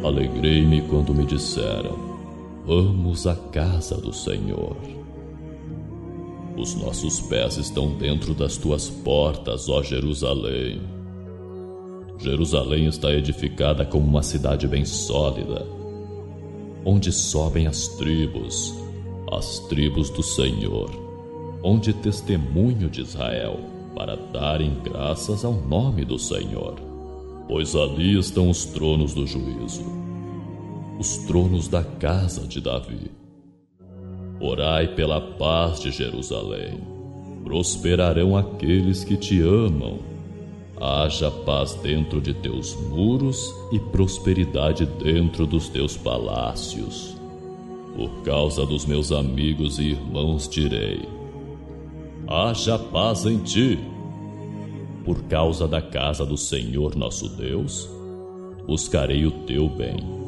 Alegrei-me quando me disseram: vamos à casa do Senhor. Os nossos pés estão dentro das tuas portas, ó Jerusalém. Jerusalém está edificada como uma cidade bem sólida, onde sobem as tribos do Senhor, onde testemunho de Israel, para darem graças ao nome do Senhor. Pois ali estão os tronos do juízo, os tronos da casa de Davi. Orai pela paz de Jerusalém. Prosperarão aqueles que te amam. Haja paz dentro de teus muros e prosperidade dentro dos teus palácios. Por causa dos meus amigos e irmãos direi: haja paz em ti. Por causa da casa do Senhor nosso Deus, buscarei o teu bem.